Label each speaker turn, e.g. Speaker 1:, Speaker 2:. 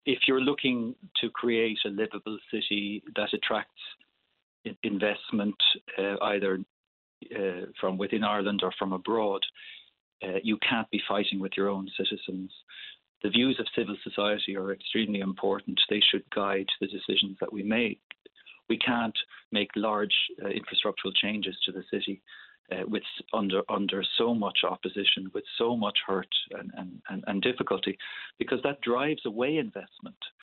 Speaker 1: if you're looking to create a livable city that attracts investment, either from within Ireland or from abroad, you can't be fighting with your own citizens. The views of civil society are extremely important. They should guide the decisions that we make. We can't make large infrastructural changes to the city under so much opposition, with so much hurt and difficulty, because that drives away investment.